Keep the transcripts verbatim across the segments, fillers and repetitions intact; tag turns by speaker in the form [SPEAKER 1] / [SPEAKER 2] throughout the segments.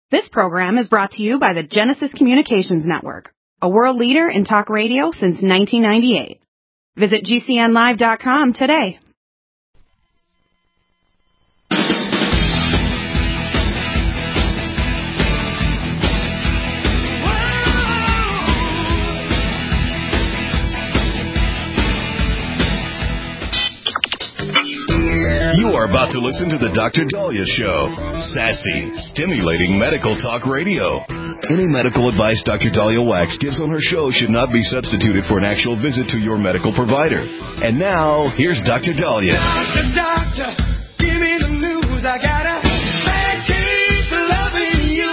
[SPEAKER 1] This program is brought to you by the Genesis Communications Network, a world leader in talk radio since nineteen ninety-eight. Visit G C N live dot com today.
[SPEAKER 2] You are about to listen to the Doctor Daliah Show. Sassy, stimulating medical talk radio. Any medical advice Doctor Daliah Wax gives on her show should not be substituted for an actual visit to your medical provider. And now, here's Doctor Daliah.
[SPEAKER 3] Doctor, doctor, give me the news. I got a bad case of loving you.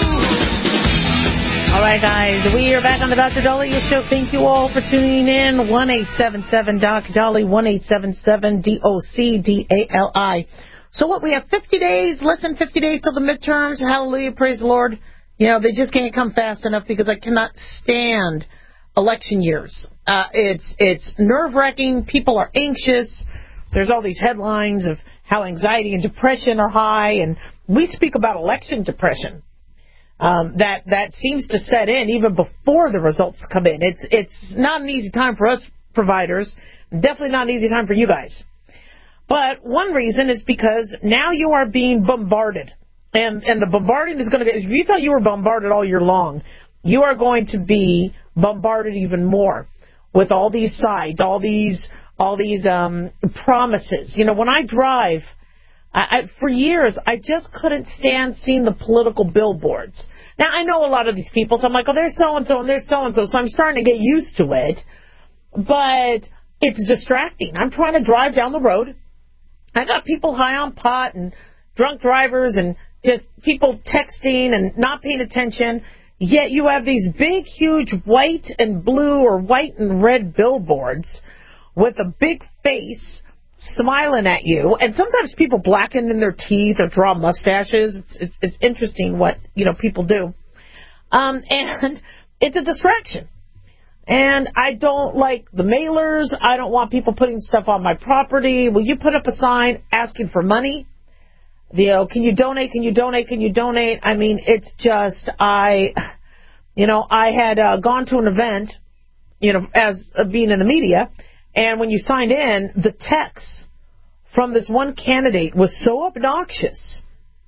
[SPEAKER 4] All right, guys, we are back on the Doctor Daliah Show. Thank you all for tuning in. one eight seven seven D O C D A L I, one eight seven seven D O C D A L I. So what, we have fifty days, less than fifty days till the midterms. Hallelujah, praise the Lord. You know, they just can't come fast enough because I cannot stand election years. Uh, it's it's nerve-wracking. People are anxious. There's all these headlines of how anxiety and depression are high, and we speak about election depression. Um, that that seems to set in even before the results come in. It's it's not an easy time for us providers. Definitely not an easy time for you guys. But one reason is because now you are being bombarded. And and the bombarding is going to be, if you thought you were bombarded all year long, you are going to be bombarded even more with all these sides, all these all these um, promises. You know, when I drive, I, I, for years, I just couldn't stand seeing the political billboards. Now, I know a lot of these people, so I'm like, oh, there's so-and-so and there's so-and-so, so I'm starting to get used to it. But it's distracting. I'm trying to drive down the road. I got people high on pot and drunk drivers and just people texting and not paying attention. Yet you have these big, huge white and blue or white and red billboards with a big face smiling at you. And sometimes people blacken in their teeth or draw mustaches. It's it's, it's interesting what, you know, people do. Um, and it's a distraction. And I don't like the mailers. I don't want people putting stuff on my property. Will you put up a sign asking for money? You know, can you donate? Can you donate? Can you donate? I mean, it's just, I, you know, I had uh, gone to an event, you know, as uh, being in the media, and when you signed in, the text from this one candidate was so obnoxious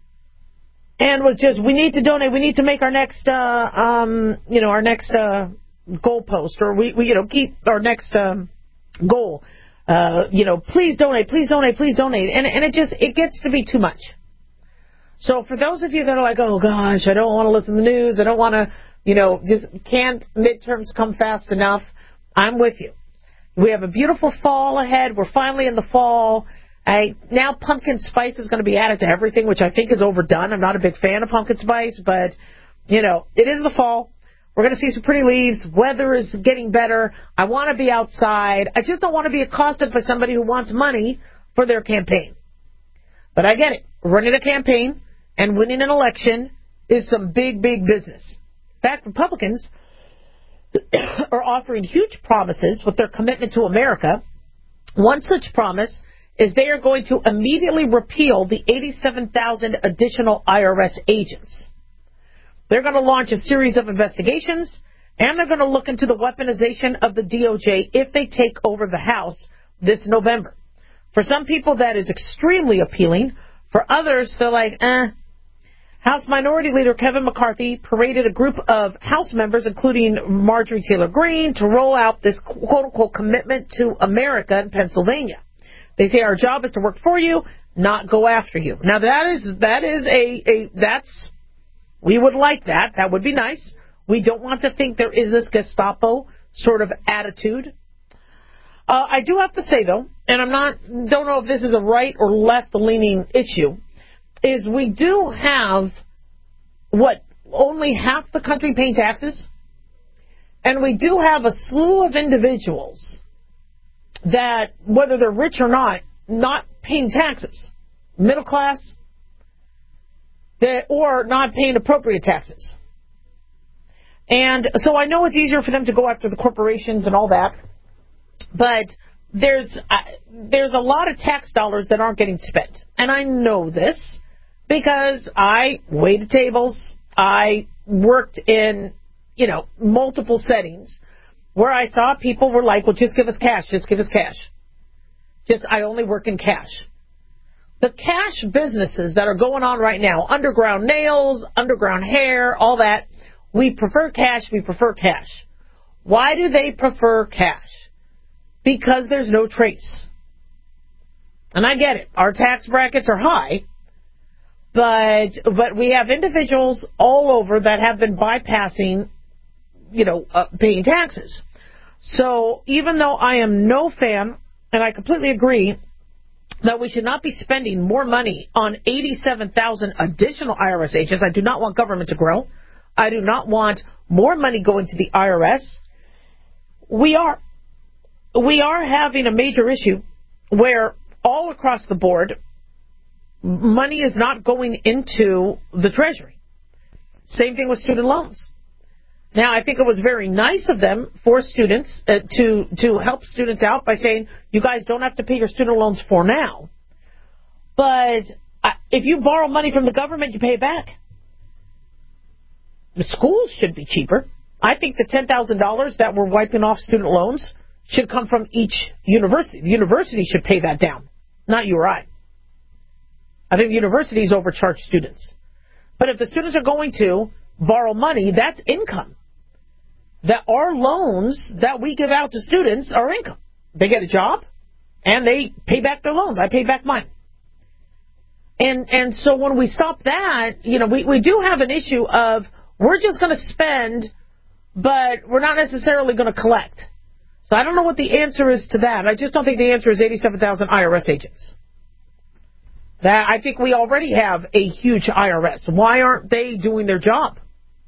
[SPEAKER 4] and was just, we need to donate. We need to make our next, uh, um, you know, our next, uh, goalpost, or we, we, you know, keep our next um, goal. Uh, you know, please donate, please donate, please donate, and and it just it gets to be too much. So for those of you that are like, oh gosh, I don't want to listen to the news, I don't want to, you know, just can't midterms come fast enough, I'm with you. We have a beautiful fall ahead. We're finally in the fall. I now pumpkin spice is going to be added to everything, which I think is overdone. I'm not a big fan of pumpkin spice, but you know, it is the fall. We're going to see some pretty leaves. Weather is getting better. I want to be outside. I just don't want to be accosted by somebody who wants money for their campaign. But I get it. Running a campaign and winning an election is some big, big business. In fact, Republicans are offering huge promises with their commitment to America. One such promise is they are going to immediately repeal the eighty-seven thousand additional I R S agents. They're going to launch a series of investigations, and they're going to look into the weaponization of the D O J if they take over the House this November. For some people, that is extremely appealing. For others, they're like, eh. House Minority Leader Kevin McCarthy paraded a group of House members, including Marjorie Taylor Greene, to roll out this quote-unquote commitment to America in Pennsylvania. They say our job is to work for you, not go after you. Now, that is that is a, a that's... We would like that. That would be nice. We don't want to think there is this Gestapo sort of attitude. Uh, I do have to say, though, and I'm not, don't know if this is a right or left-leaning issue, is we do have, what, only half the country paying taxes? And we do have a slew of individuals that, whether they're rich or not, not paying taxes. Middle class, That, or not paying appropriate taxes. And so I know it's easier for them to go after the corporations and all that, but there's uh, there's a lot of tax dollars that aren't getting spent. And I know this because I waited tables, I worked in, you know, multiple settings where I saw people were like, well, just give us cash, just give us cash. Just, I only work in cash. The cash businesses that are going on right now, underground nails, underground hair, all that, we prefer cash, we prefer cash. Why do they prefer cash? Because there's no trace. And I get it. Our tax brackets are high, but but we have individuals all over that have been bypassing, you know, uh, paying taxes. So even though I am no fan, and I completely agree, that we should not be spending more money on eighty-seven thousand additional I R S agents. I do not want government to grow. I do not want more money going to the I R S. We are, we are having a major issue where all across the board, money is not going into the Treasury. Same thing with student loans. Now, I think it was very nice of them for students uh, to to help students out by saying, you guys don't have to pay your student loans for now. But uh, if you borrow money from the government, you pay it back. The schools should be cheaper. I think the ten thousand dollars that we're wiping off student loans should come from each university. The university should pay that down, not you or I. I think the universities overcharge students. But if the students are going to borrow money, that's income. That our loans that we give out to students are income. They get a job, and they pay back their loans. I pay back mine. And and so when we stop that, you know, we, we do have an issue of we're just going to spend, but we're not necessarily going to collect. So I don't know what the answer is to that. I just don't think the answer is eighty-seven thousand I R S agents. That I think we already have a huge I R S. Why aren't they doing their job?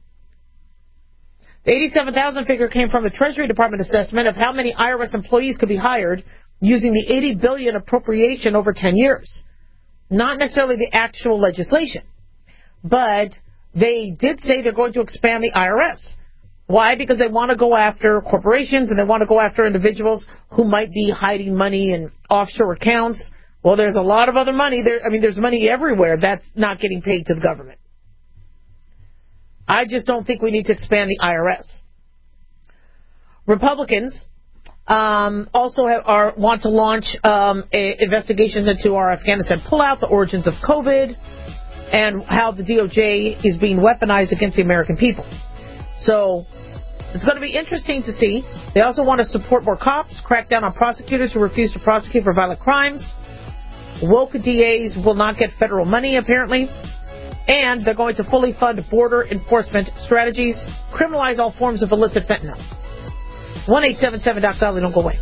[SPEAKER 4] The eighty-seven thousand figure came from a Treasury Department assessment of how many I R S employees could be hired using the eighty billion dollars appropriation over ten years. Not necessarily the actual legislation. But they did say they're going to expand the I R S. Why? Because they want to go after corporations and they want to go after individuals who might be hiding money in offshore accounts. Well, there's a lot of other money there. I mean, there's money everywhere that's not getting paid to the government. I just don't think we need to expand the I R S. Republicans um, also have, are, want to launch um, a, investigations into our Afghanistan pullout, the origins of COVID, and how the D O J is being weaponized against the American people. So it's going to be interesting to see. They also want to support more cops, crack down on prosecutors who refuse to prosecute for violent crimes. Woke D As will not get federal money, apparently. And they're going to fully fund border enforcement strategies, criminalize all forms of illicit fentanyl. one eight seven seven Doc Dolly, don't go away.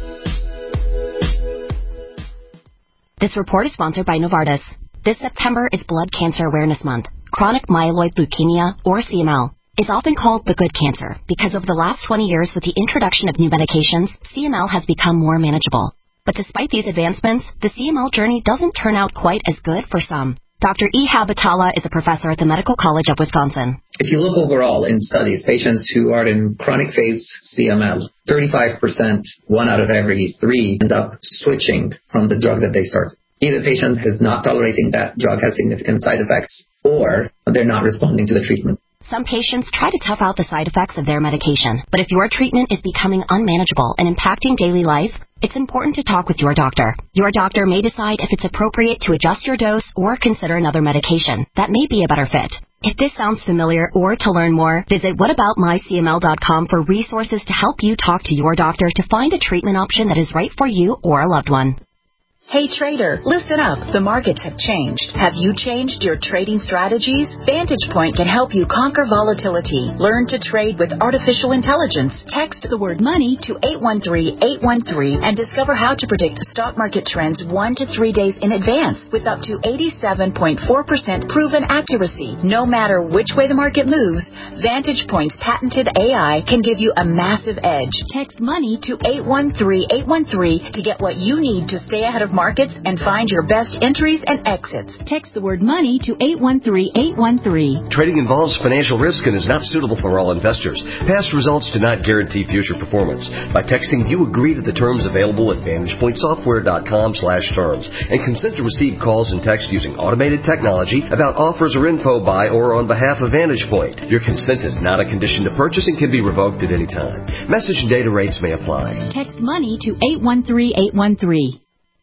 [SPEAKER 5] This report is sponsored by Novartis. This September is Blood Cancer Awareness Month. Chronic myeloid leukemia, or C M L, is often called the good cancer because over the last twenty years with the introduction of new medications, C M L has become more manageable. But despite these advancements, the C M L journey doesn't turn out quite as good for some. Doctor Ehab Attallah is a professor at the Medical College of Wisconsin.
[SPEAKER 6] If you look overall in studies, patients who are in chronic phase C M L, thirty-five percent, one out of every three, end up switching from the drug that they started. Either the patient is not tolerating that drug, has significant side effects, or they're not responding to the treatment.
[SPEAKER 5] Some patients try to tough out the side effects of their medication, but if your treatment is becoming unmanageable and impacting daily life, it's important to talk with your doctor. Your doctor may decide if it's appropriate to adjust your dose or consider another medication that may be a better fit. If this sounds familiar or to learn more, visit what about my C M L dot com for resources to help you talk to your doctor to find a treatment option that is right for you or a loved one.
[SPEAKER 7] Hey trader, listen up. The markets have changed. Have you changed your trading strategies? Vantage Point can help you conquer volatility. Learn to trade with artificial intelligence. Text the word money to eight one three, eight one three and discover how to predict stock market trends one to three days in advance with up to eighty-seven point four percent proven accuracy. No matter which way the market moves, Vantage Point's patented A I can give you a massive edge. Text money to eight one three, eight one three to get what you need to stay ahead of markets and find your best entries and exits.
[SPEAKER 8] Text the word money to eight one three eight one three.
[SPEAKER 9] Trading involves financial risk and is not suitable for all investors. Past results do not guarantee future performance. By texting, you agree to the terms available at vantage point software dot com slash terms and consent to receive calls and text using automated technology about offers or info by or on behalf of VantagePoint. Your consent is not a condition to purchase and can be revoked at any time. Message and data rates may apply.
[SPEAKER 8] Text money to eight one three eight one three.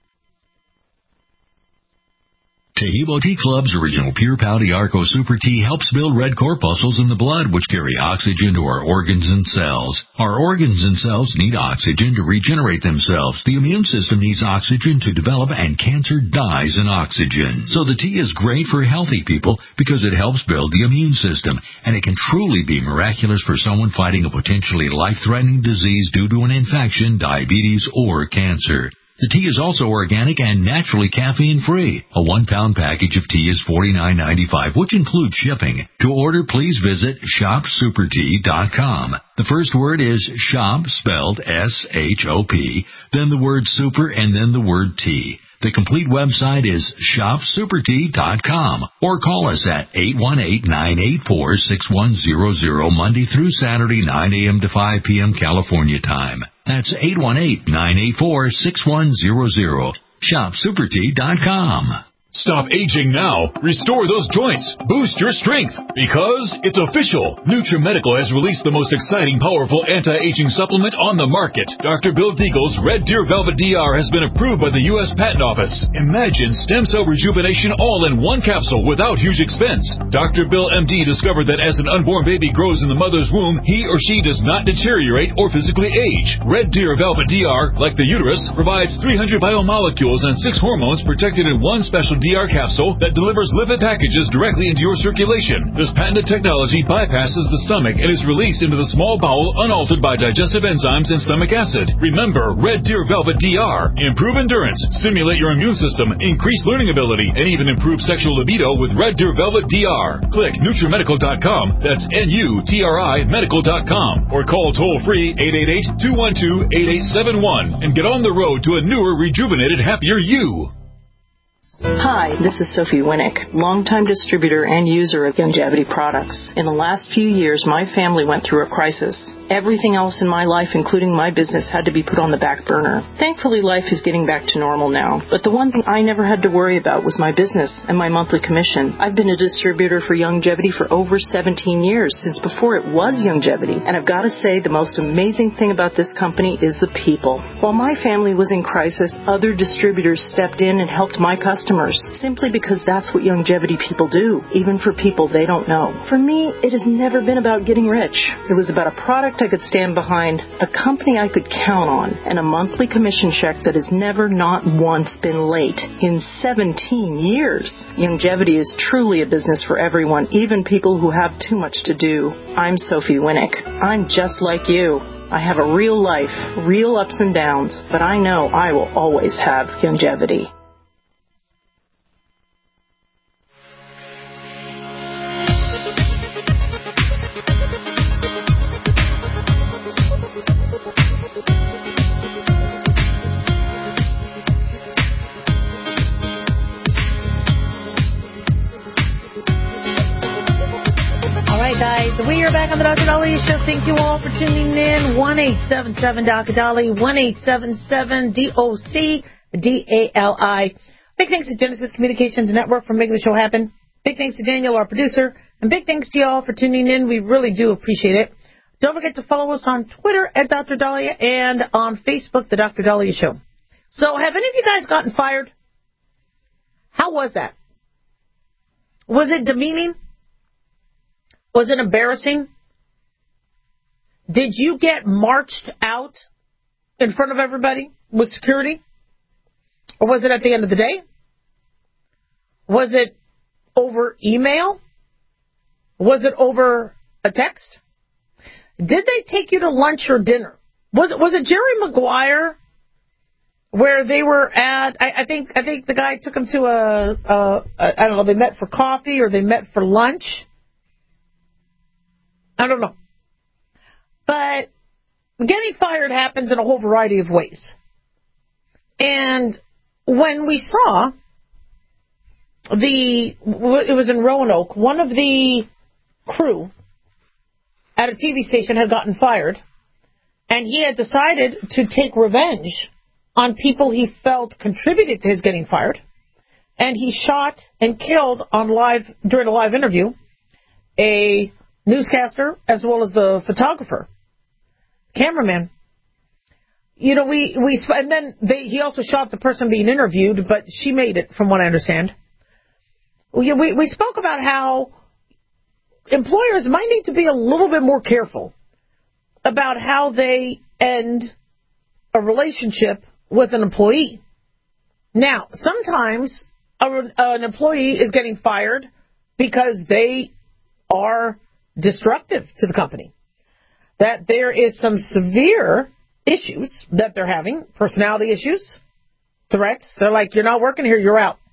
[SPEAKER 10] Taheebo Tea Club's original Pure Pouty Arco Super Tea helps build red corpuscles in the blood, which carry oxygen to our organs and cells. Our organs and cells need oxygen to regenerate themselves. The immune system needs oxygen to develop, and cancer dies in oxygen. So the tea is great for healthy people because it helps build the immune system, and it can truly be miraculous for someone fighting a potentially life-threatening disease due to an infection, diabetes, or cancer. The tea is also organic and naturally caffeine-free. A one-pound package of tea is forty-nine ninety-five, which includes shipping. To order, please visit shop super tea dot com. The first word is shop, spelled S H O P, then the word super, and then the word tea. The complete website is shop super tea dot com, or call us at eight one eight, nine eight four, six one zero zero Monday through Saturday, nine a.m. to five p.m. California time. That's eight one eight, nine eight four, six one zero zero. shop super tea dot com.
[SPEAKER 11] Stop aging now. Restore those joints. Boost your strength. Because it's official. NutriMedical has released the most exciting, powerful anti-aging supplement on the market. Doctor Bill Deagle's Red Deer Velvet D R has been approved by the U S Patent Office. Imagine stem cell rejuvenation all in one capsule without huge expense. Doctor Bill M D discovered that as an unborn baby grows in the mother's womb, he or she does not deteriorate or physically age. Red Deer Velvet D R, like the uterus, provides three hundred biomolecules and six hormones protected in one special D R capsule that delivers lipid packages directly into your circulation. This patented technology bypasses the stomach and is released into the small bowel unaltered by digestive enzymes and stomach acid. Remember, Red Deer Velvet D R. Improve endurance, stimulate your immune system, increase learning ability, and even improve sexual libido with Red Deer Velvet D R. Click NutriMedical dot com, that's N U T R I medical dot com, or call toll-free eight eight eight, two one two, eight eight seven one and get on the road to a newer, rejuvenated, happier you.
[SPEAKER 12] Hi, this is Sophie Winnick, longtime distributor and user of Youngevity products. In the last few years, my family went through a crisis. Everything else in my life, including my business, had to be put on the back burner. Thankfully, life is getting back to normal now. But the one thing I never had to worry about was my business and my monthly commission. I've been a distributor for Youngevity for over seventeen years, since before it was Youngevity. And I've got to say, the most amazing thing about this company is the people. While my family was in crisis, other distributors stepped in and helped my customers, simply because that's what Youngevity people do, even for people they don't know. For me, it has never been about getting rich. It was about a product I could stand behind, a company I could count on, and a monthly commission check that has never not once been late in seventeen years. Youngevity is truly a business for everyone, even people who have too much to do. I'm Sophie Winnick. I'm just like you. I have a real life, real ups and downs, but I know I will always have Youngevity.
[SPEAKER 4] We are back on the Doctor Dolly Show. Thank you all for tuning in. one eight seven seven Doctor Dolly, one eight seven seven D O C D A L I. Big thanks to Genesis Communications Network for making the show happen. Big thanks to Daniel, our producer. And big thanks to you all for tuning in. We really do appreciate it. Don't forget to follow us on Twitter at Doctor Dahlia and on Facebook, The Doctor Dahlia Show. So have any of you guys gotten fired? How was that? Was it demeaning? Was it embarrassing? Did you get marched out in front of everybody with security? Or was it at the end of the day? Was it over email? Was it over a text? Did they take you to lunch or dinner? Was it was it Jerry Maguire where they were at? I, I think I think the guy took them to a, a, a I don't know. They met for coffee or they met for lunch. I don't know. But getting fired happens in a whole variety of ways. And when we saw the, it was in Roanoke, one of the crew at a T V station had gotten fired, and he had decided to take revenge on people he felt contributed to his getting fired, and he shot and killed on live during a live interview a newscaster as well as the photographer, cameraman. You know, we, we and then they, he also shot the person being interviewed, but she made it, from what I understand. We, we, we spoke about how employers might need to be a little bit more careful about how they end a relationship with an employee. Now, sometimes a, an employee is getting fired because they are destructive to the company, that there is some severe issues that they're having, personality issues, threats. They're like, you're not working here, you're out.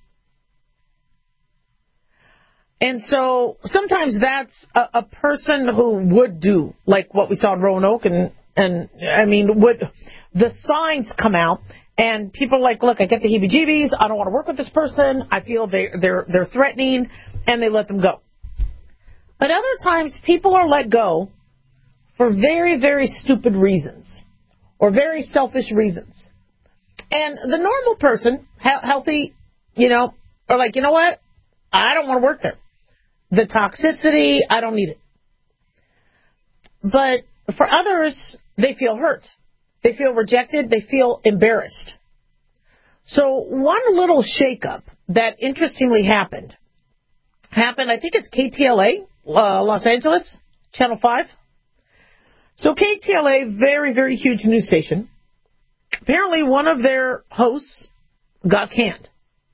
[SPEAKER 4] And so sometimes that's a, a person who would do like what we saw in Roanoke, and, and I mean, would the signs come out and people are like, look, I get the heebie-jeebies, I don't want to work with this person, I feel they, they're, they're threatening, and they let them go. But other times people are let go for very, very stupid reasons or very selfish reasons. And the normal person, he- healthy, you know, are like, you know what? I don't want to work there. The toxicity, I don't need it. But for others, they feel hurt. They feel rejected. They feel embarrassed. So one little shakeup that interestingly happened, happened, I think it's K T L A, uh, Los Angeles, Channel five. So K T L A, very, very huge news station. Apparently one of their hosts got canned.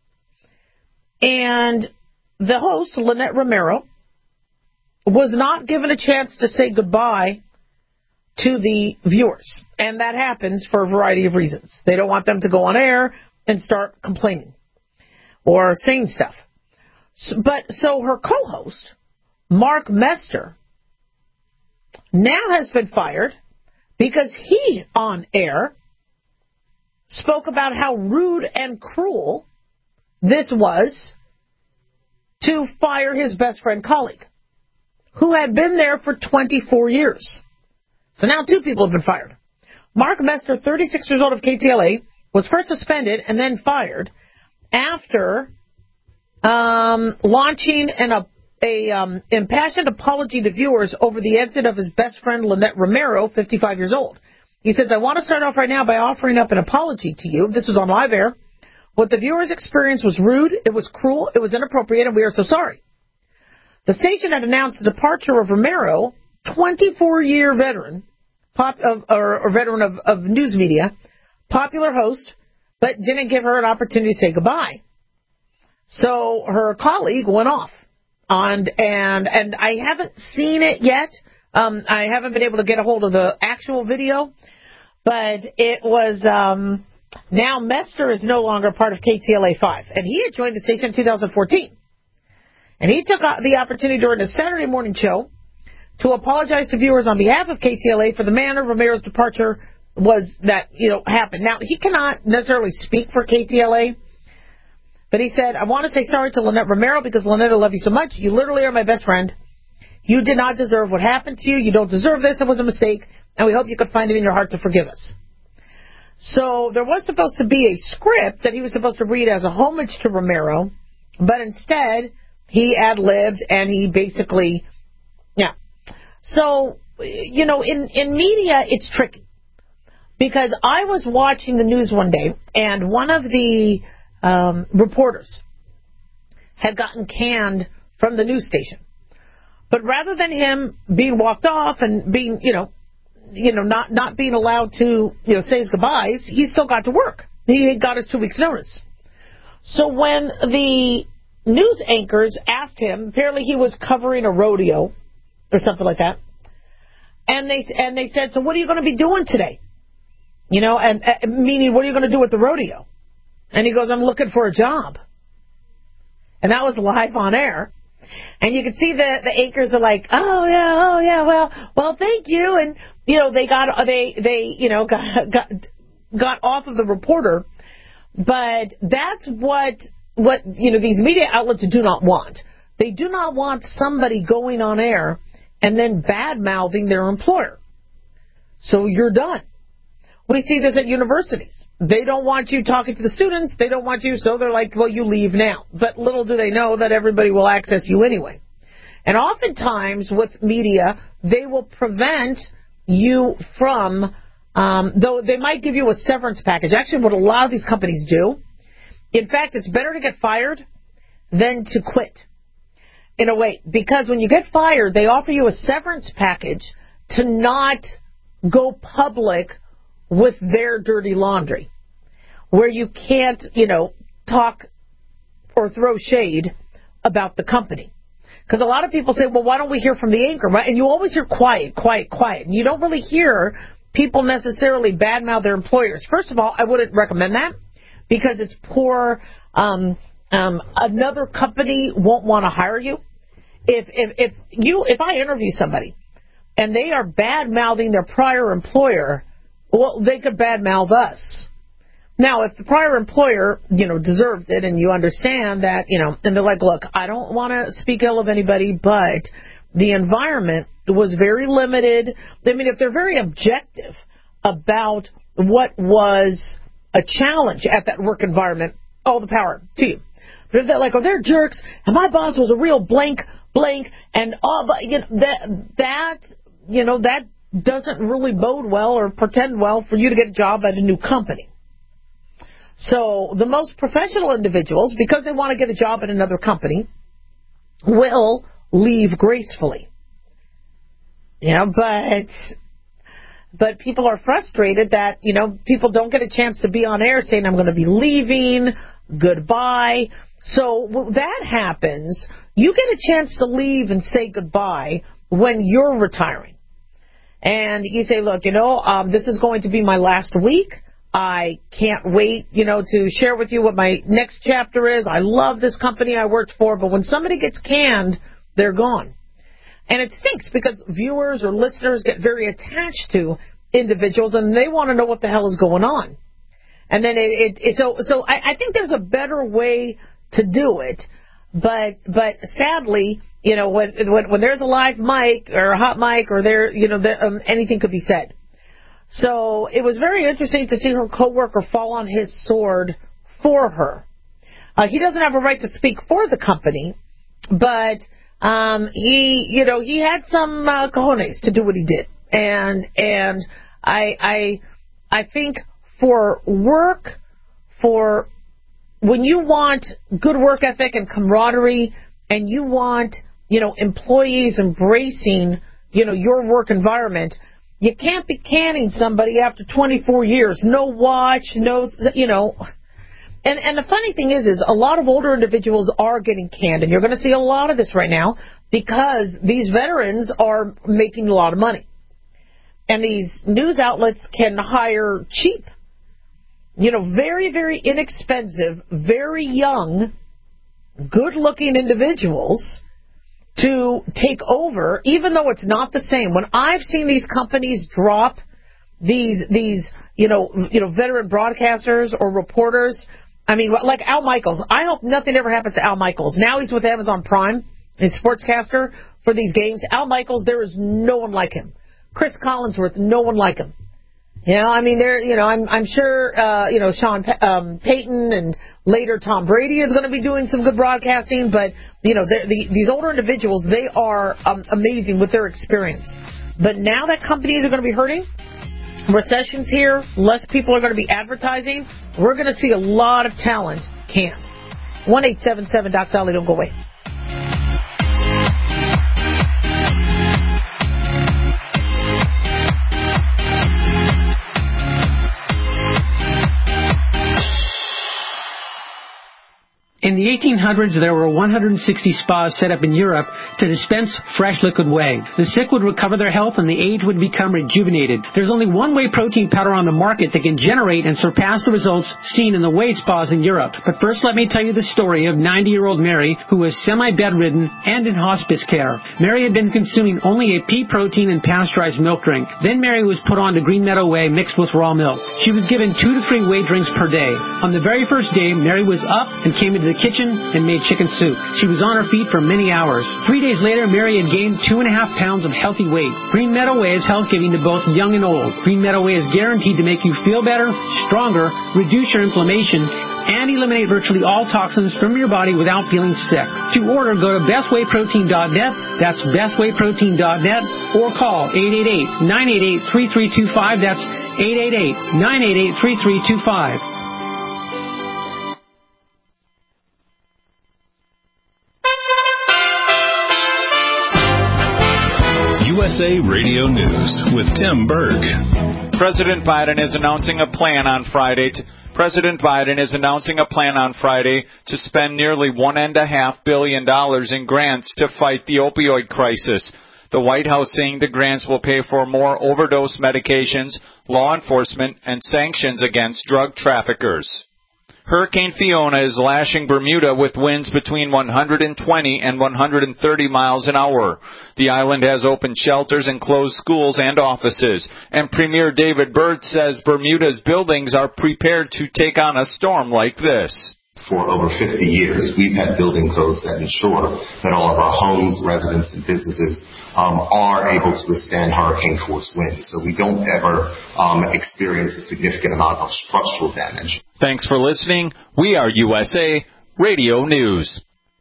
[SPEAKER 4] And the host, Lynette Romero, was not given a chance to say goodbye to the viewers. And that happens for a variety of reasons. They don't want them to go on air and start complaining or saying stuff. So, but so her co-host, Mark Mester, now has been fired because he, on air, spoke about how rude and cruel this was to fire his best friend colleague, who had been there for twenty-four years. So now two people have been fired. Mark Mester, thirty-six years old, of K T L A, was first suspended and then fired after um, launching an a, a um, impassioned apology to viewers over the exit of his best friend, Lynette Romero, fifty-five years old. He says, I want to start off right now by offering up an apology to you. This was on live air. What the viewers experienced was rude, it was cruel, it was inappropriate, and we are so sorry. The station had announced the departure of Romero, twenty-four-year veteran, pop, of, or, or veteran of, of news media, popular host, but didn't give her an opportunity to say goodbye. So her colleague went off. And, and, and I haven't seen it yet. Um, I haven't been able to get a hold of the actual video, but it was... Um, Now Mester is no longer part of K T L A five, and he had joined the station in two thousand fourteen. And he took the opportunity during the Saturday morning show to apologize to viewers on behalf of K T L A for the manner Romero's departure was that, you know, happened. Now, he cannot necessarily speak for K T L A, but he said, I want to say sorry to Lynette Romero because, Lynette, I love you so much. You literally are my best friend. You did not deserve what happened to you. You don't deserve this. It was a mistake, and we hope you could find it in your heart to forgive us. So there was supposed to be a script that he was supposed to read as a homage to Romero, but instead he ad-libbed and he basically, yeah. So, you know, in, in media, it's tricky because I was watching the news one day and one of the um, reporters had gotten canned from the news station. But rather than him being walked off and being, you know, you know, not, not being allowed to, you know, say his goodbyes, he still got to work. He got his two weeks notice. So when the news anchors asked him, apparently he was covering a rodeo or something like that, and they, and they said, so what are you going to be doing today? You know, and uh, meaning, what are you going to do at the rodeo? And he goes, I'm looking for a job. And that was live on air. And you could see the, the anchors are like, oh yeah, oh yeah, well, well, thank you. And, you know, they got, they, they, you know, got, got, got off of the reporter. But that's what, what, you know, these media outlets do not want. They do not want somebody going on air and then bad-mouthing their employer. So you're done. We see this at universities. They don't want you talking to the students. They don't want you, so they're like, well, you leave now. But little do they know that everybody will access you anyway. And oftentimes with media, they will prevent you from, um, though they might give you a severance package. Actually, what a lot of these companies do, in fact, it's better to get fired than to quit, in a way. Because when you get fired, they offer you a severance package to not go public with their dirty laundry, where you can't, you know, talk or throw shade about the company. Because a lot of people say, well, why don't we hear from the anchor, right? And you always hear quiet, quiet, quiet. And you don't really hear people necessarily badmouth their employers. First of all, I wouldn't recommend that because it's poor. Um, um, another company won't want to hire you. If, if, if you, if I interview somebody and they are bad-mouthing their prior employer, well, they could bad-mouth us. Now, if the prior employer, you know, deserved it and you understand that, you know, and they're like, look, I don't want to speak ill of anybody, but the environment was very limited. I mean, if they're very objective about what was a challenge at that work environment, all the power to you. But if they're like, oh, they're jerks, and my boss was a real blank, blank, and all, but, you know, that, that, you know, that doesn't really bode well or pretend well for you to get a job at a new company. So the most professional individuals, because they want to get a job at another company, will leave gracefully. You know, but but people are frustrated that, you know, people don't get a chance to be on air saying, I'm going to be leaving, goodbye. So when that happens, you get a chance to leave and say goodbye when you're retiring. And you say, look, you know, um, this is going to be my last week. I can't wait, you know, to share with you what my next chapter is. I love this company I worked for, but when somebody gets canned, they're gone. And it stinks because viewers or listeners get very attached to individuals and they want to know what the hell is going on. And then it, it, it so so I, I think there's a better way to do it, but but sadly, you know, when when, when there's a live mic or a hot mic or there, you know, the, um, anything could be said. So it was very interesting to see her coworker fall on his sword for her. Uh, he doesn't have a right to speak for the company, but um, he, you know, he had some uh, cojones to do what he did, and and I I I think for work, for when you want good work ethic and camaraderie, and you want, you know, employees embracing, you know, your work environment. You can't be canning somebody after twenty-four years. No watch, no, you know. And and the funny thing is, is a lot of older individuals are getting canned, and you're going to see a lot of this right now because these veterans are making a lot of money. And these news outlets can hire cheap, you know, very, very inexpensive, very young, good-looking individuals to take over, even though it's not the same. When I've seen these companies drop these these you know you know veteran broadcasters or reporters, I mean, like Al Michaels. I hope nothing ever happens to Al Michaels. Now he's with Amazon Prime, he's sportscaster for these games. Al Michaels, there is no one like him. Chris Collinsworth, no one like him. You know, I mean, there. You know, I'm I'm sure uh, you know Sean um, Payton and later Tom Brady is going to be doing some good broadcasting. But you know, the, the, these older individuals, they are um, amazing with their experience. But now that companies are going to be hurting, recession's here, less people are going to be advertising. We're going to see a lot of talent canned. one eight seven seven Doc Dolly, don't go away.
[SPEAKER 13] In the eighteen hundreds, there were one hundred sixty spas set up in Europe to dispense fresh liquid whey. The sick would recover their health and the aged would become rejuvenated. There's only one whey protein powder on the market that can generate and surpass the results seen in the whey spas in Europe. But first, let me tell you the story of ninety-year-old Mary, who was semi-bedridden and in hospice care. Mary had been consuming only a pea protein and pasteurized milk drink. Then Mary was put on to Green Meadow Whey mixed with raw milk. She was given two to three whey drinks per day. On the very first day, Mary was up and came into the kitchen and made chicken soup. She was on her feet for many hours. Three days later, Mary had gained two and a half pounds of healthy weight. Green Meadow Whey is health-giving to both young and old. Green Meadow Whey is guaranteed to make you feel better, stronger, reduce your inflammation, and eliminate virtually all toxins from your body without feeling sick. To order, go to best whey protein dot net. That's best whey protein dot net, or call eight eight eight, nine eight eight, three three two five. That's eight eight eight, nine eight eight, three three two five.
[SPEAKER 2] U S A Radio News with Tim Berg.
[SPEAKER 14] President Biden is announcing a plan on Friday to President Biden is announcing a plan on Friday to spend nearly one and a half billion dollars in grants to fight the opioid crisis. The White House saying the grants will pay for more overdose medications, law enforcement, and sanctions against drug traffickers. Hurricane Fiona is lashing Bermuda with winds between one hundred twenty and one hundred thirty miles an hour. The island has opened shelters and closed schools and offices. And Premier David Byrd says Bermuda's buildings are prepared to take on a storm like this.
[SPEAKER 15] For over fifty years, we've had building codes that ensure that all of our homes, residents, and businesses um, are able to withstand hurricane-force winds. So we don't ever um, experience a significant amount of structural damage.
[SPEAKER 14] Thanks for listening. We are U S A Radio News.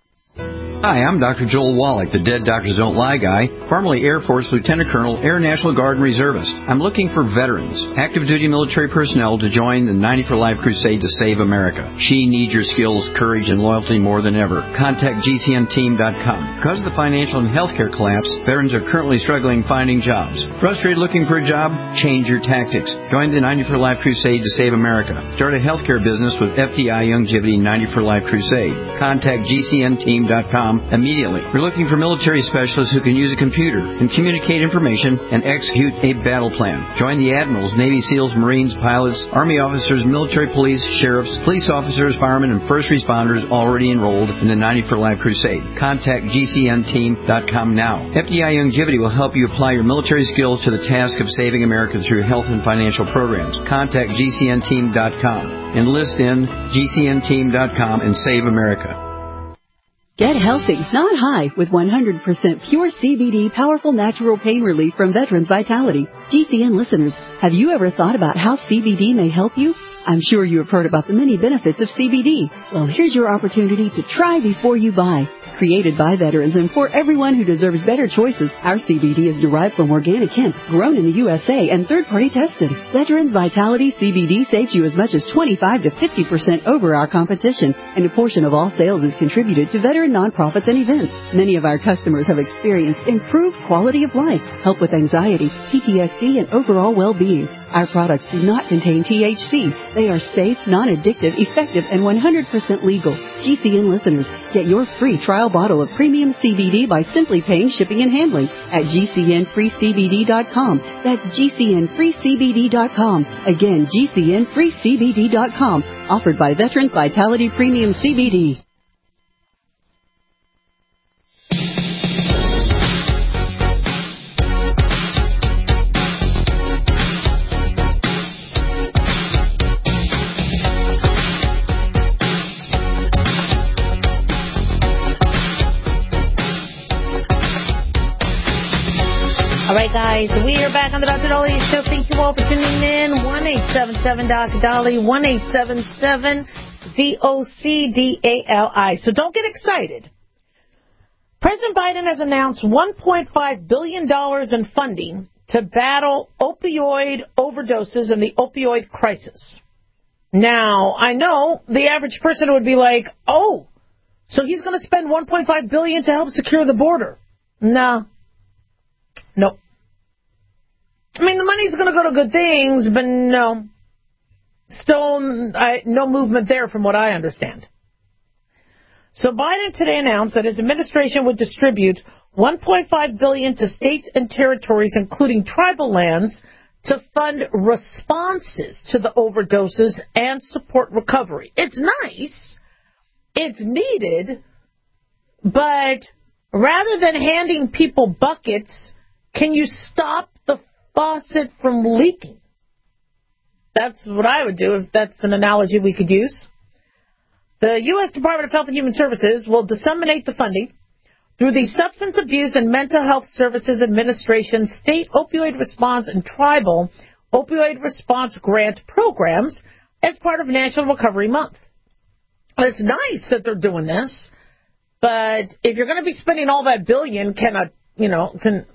[SPEAKER 16] Hi, I'm Doctor Joel Wallach, the Dead Doctors Don't Lie guy, formerly Air Force Lieutenant Colonel, Air National Guard and Reservist. I'm looking for veterans, active duty military personnel to join the ninety for Life crusade to save America. She needs your skills, courage, and loyalty more than ever. Contact G C N team dot com. Because of the financial and healthcare collapse, veterans are currently struggling finding jobs. Frustrated looking for a job? Change your tactics. Join the ninety for Life crusade to save America. Start a healthcare business with F D I Longevity ninety for Life crusade. Contact G C N team dot com immediately. We're looking for military specialists who can use a computer and communicate information and execute a battle plan. Join the admirals, Navy SEALs, Marines, pilots, Army officers, military police, sheriffs, police officers, firemen, and first responders already enrolled in the ninety for Life crusade. Contact G C N team dot com now. F D I Longevity will help you apply your military skills to the task of saving America through health and financial programs. Contact G C N team dot com. Enlist in G C N team dot com and save America.
[SPEAKER 17] Get healthy, not high, with one hundred percent pure C B D powerful natural pain relief from Veterans Vitality. G C N listeners, have you ever thought about how C B D may help you? I'm sure you have heard about the many benefits of C B D. Well, here's your opportunity to try before you buy. Created by veterans and for everyone who deserves better choices, our C B D is derived from organic hemp, grown in the U S A and third-party tested. Veterans Vitality C B D saves you as much as twenty-five to fifty percent over our competition, and a portion of all sales is contributed to veteran nonprofits and events. Many of our customers have experienced improved quality of life, help with anxiety, P T S D, and overall well-being. Our products do not contain T H C. They are safe, non-addictive, effective, and one hundred percent legal. G C N listeners, get your free trial bottle of premium C B D by simply paying shipping and handling at G C N free C B D dot com. That's G C N free C B D dot com. Again, G C N free C B D dot com. Offered by Veterans Vitality Premium C B D.
[SPEAKER 4] All right, guys, we are back on the Doctor Dolly Show. Thank you all for tuning in. one eight seven seven Doc Dolly, one eight seven seven D O C D A L I. So don't get excited. President Biden has announced one point five billion dollars in funding to battle opioid overdoses and the opioid crisis. Now, I know the average person would be like, oh, so he's going to spend one point five billion dollars to help secure the border. No. Nope. I mean, the money's going to go to good things, but no. Still, I, no movement there from what I understand. So Biden today announced that his administration would distribute one point five billion dollars to states and territories, including tribal lands, to fund responses to the overdoses and support recovery. It's nice. It's needed. But rather than handing people buckets, can you stop the faucet from leaking? That's what I would do if that's an analogy we could use. The U S Department of Health and Human Services will disseminate the funding through the Substance Abuse and Mental Health Services Administration State Opioid Response and Tribal Opioid Response Grant programs as part of National Recovery Month. It's nice that they're doing this, but if you're going to be spending all that billion, can a, you know, can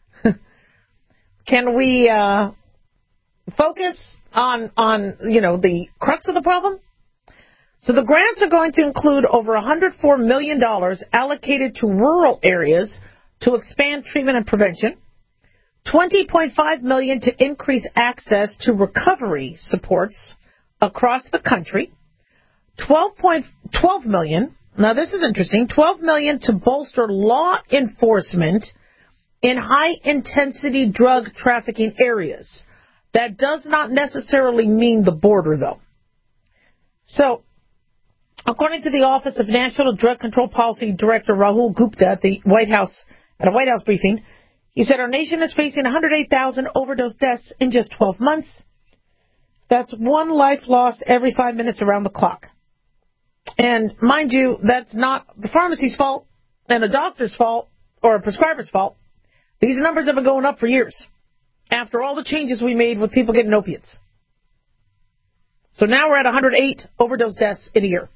[SPEAKER 4] can we uh, focus on on you know the crux of the problem? So the grants are going to include over one hundred four million dollars allocated to rural areas to expand treatment and prevention, twenty point five million dollars to increase access to recovery supports across the country, twelve million dollars, now this is interesting, twelve million dollars to bolster law enforcement in high-intensity drug trafficking areas. That does not necessarily mean the border, though. So, according to the Office of National Drug Control Policy Director Rahul Gupta at the White House, at a White House briefing, he said our nation is facing one hundred eight thousand overdose deaths in just twelve months. That's one life lost every five minutes around the clock. And mind you, that's not the pharmacy's fault and a doctor's fault or a prescriber's fault. These numbers have been going up for years after all the changes we made with people getting opiates. So now we're at one hundred eight overdose deaths in a year.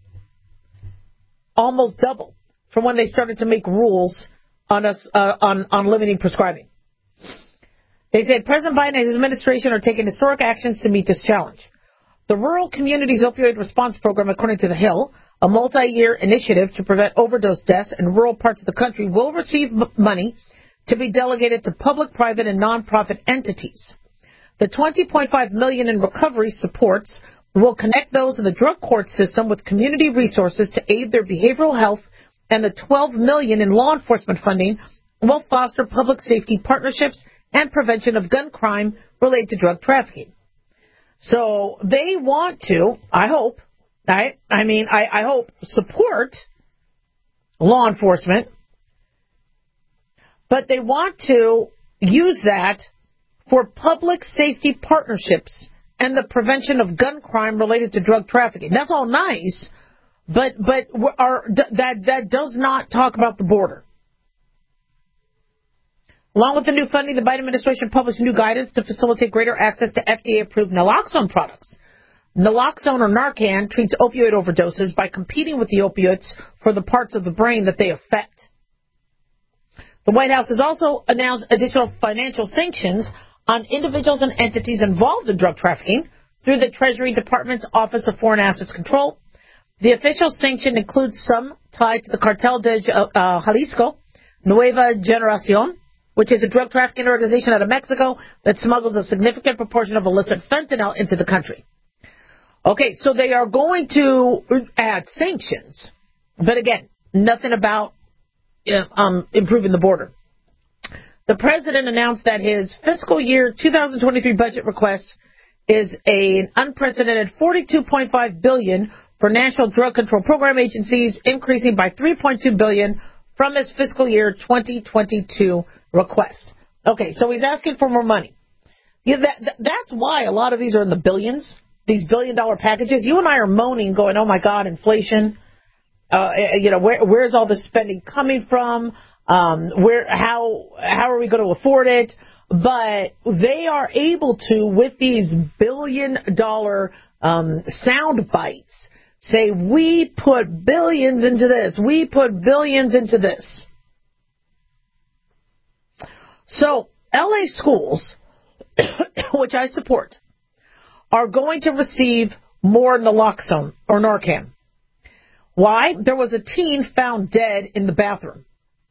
[SPEAKER 4] Almost double from when they started to make rules on us uh, on, on limiting prescribing. They said President Biden and his administration are taking historic actions to meet this challenge. The Rural Communities Opioid Response Program, according to The Hill, a multi-year initiative to prevent overdose deaths in rural parts of the country, will receive m- money to be delegated to public, private, and nonprofit entities. The twenty point five million dollars in recovery supports will connect those in the drug court system with community resources to aid their behavioral health, and the twelve million dollars in law enforcement funding will foster public safety partnerships and prevention of gun crime related to drug trafficking. So they want to, I hope, I, I mean, I, I hope, support law enforcement, but they want to use that for public safety partnerships and the prevention of gun crime related to drug trafficking. That's all nice, but but our, that that does not talk about the border. Along with the new funding, the Biden administration published new guidance to facilitate greater access to F D A-approved naloxone products. Naloxone, or Narcan, treats opioid overdoses by competing with the opioids for the parts of the brain that they affect. The White House has also announced additional financial sanctions on individuals and entities involved in drug trafficking through the Treasury Department's Office of Foreign Assets Control. The official sanction includes some tied to the Cartel de uh, Jalisco, Nueva Generación, which is a drug trafficking organization out of Mexico that smuggles a significant proportion of illicit fentanyl into the country. Okay, so they are going to add sanctions, but again, nothing about um, improving the border. The president announced that his fiscal year two thousand twenty-three budget request is an unprecedented forty-two point five billion dollars for National Drug Control Program agencies, increasing by three point two billion dollars from his fiscal year twenty twenty-two request. Okay, so he's asking for more money. Yeah, that, that's why a lot of these are in the billions, these billion-dollar packages. You and I are moaning, going, "Oh my God, inflation! Uh, you know, where, where's all this spending coming from? Um, where, how, how are we going to afford it?" But they are able to, with these billion-dollar um, sound bites, say, "We put billions into this. We put billions into this." So L A schools, which I support, are going to receive more naloxone or Narcan. Why? There was a teen found dead in the bathroom.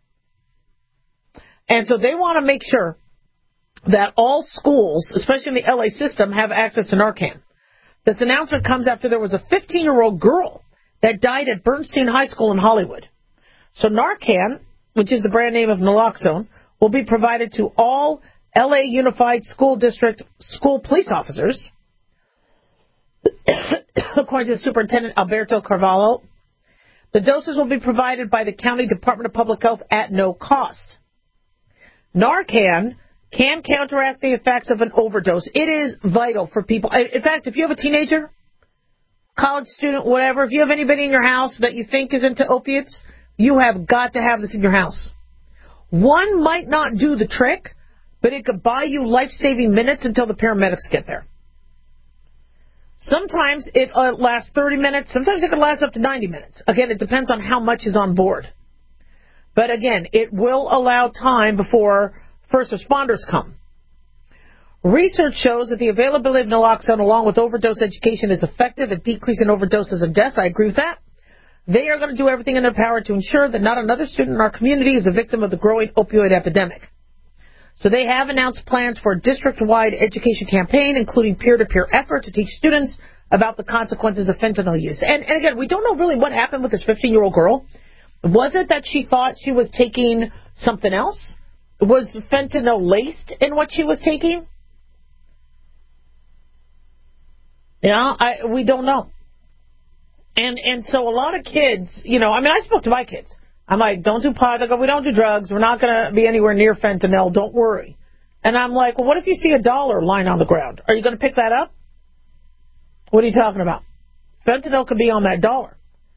[SPEAKER 4] And so they want to make sure that all schools, especially in the L A system, have access to Narcan. This announcement comes after there was a fifteen-year-old girl that died at Bernstein High School in Hollywood. So Narcan, which is the brand name of naloxone, will be provided to all L A Unified School District school police officers, according to the Superintendent Alberto Carvalho. The doses will be provided by the County Department of Public Health at no cost. Narcan can counteract the effects of an overdose. It is vital for people. In fact, if you have a teenager, college student, whatever, if you have anybody in your house that you think is into opiates, you have got to have this in your house. One might not do the trick, but it could buy you life-saving minutes until the paramedics get there. Sometimes it uh, lasts thirty minutes. Sometimes it could last up to ninety minutes. Again, it depends on how much is on board. But again, it will allow time before first responders come. Research shows that the availability of naloxone along with overdose education is effective at decreasing overdoses and deaths. I agree with that. They are going to do everything in their power to ensure that not another student in our community is a victim of the growing opioid epidemic. So they have announced plans for a district-wide education campaign, including peer-to-peer effort to teach students about the consequences of fentanyl use. And, and again, we don't know really what happened with this fifteen-year-old girl. Was it that she thought she was taking something else? Was fentanyl laced in what she was taking? Yeah, I, we don't know. And and so a lot of kids, you know, I mean, I spoke to my kids. I'm like, don't do pot. They go, we don't do drugs. We're not going to be anywhere near fentanyl. Don't worry. And I'm like, well, what if you see a dollar lying on the ground? Are you going to pick that up? What are you talking about? Fentanyl could be on that dollar.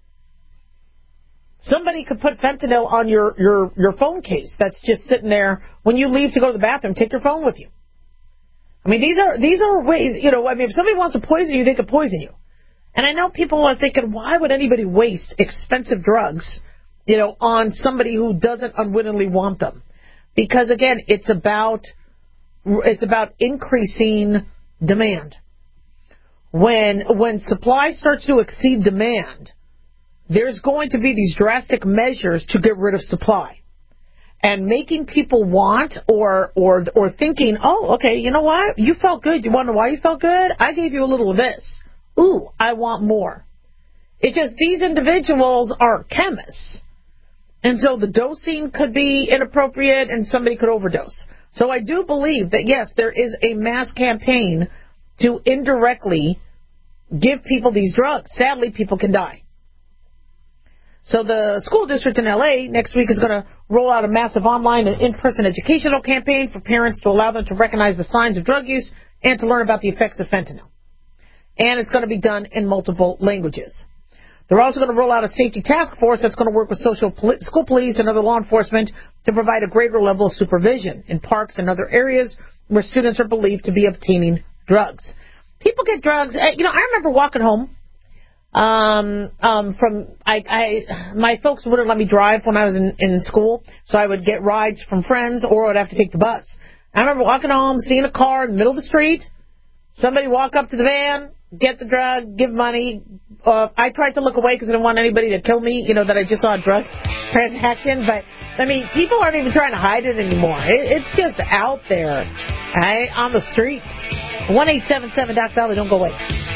[SPEAKER 4] Somebody could put fentanyl on your, your, your phone case that's just sitting there. When you leave to go to the bathroom, take your phone with you. I mean, these are these are ways, you know, I mean, if somebody wants to poison you, they could poison you. And I know people are thinking, why would anybody waste expensive drugs, you know, on somebody who doesn't unwittingly want them? Because, again, it's about it's about increasing demand. When when supply starts to exceed demand, there's going to be these drastic measures to get rid of supply. And making people want or or or thinking, oh, okay, you know what? You felt good. You want to know why you felt good? I gave you a little of this. Ooh, I want more. It's just these individuals are chemists. And so the dosing could be inappropriate and somebody could overdose. So I do believe that, yes, there is a mass campaign to indirectly give people these drugs. Sadly, people can die. So the school district in L A next week is going to roll out a massive online and in-person educational campaign for parents to allow them to recognize the signs of drug use and to learn about the effects of fentanyl. And it's going to be done in multiple languages. They're also going to roll out a safety task force that's going to work with social poli- school police and other law enforcement to provide a greater level of supervision in parks and other areas where students are believed to be obtaining drugs. People get drugs. You know, I remember walking home um, um, from I, I my folks wouldn't let me drive when I was in, in school, so I would get rides from friends or I would have to take the bus. I remember walking home, seeing a car in the middle of the street, somebody walk up to the van, get the drug, give money. Uh, I tried to look away because I didn't want anybody to kill me, you know, that I just saw a drug transaction. But, I mean, people aren't even trying to hide it anymore. It, it's just out there, right, on the streets. one eight seven seven Doc Dolly, don't go away.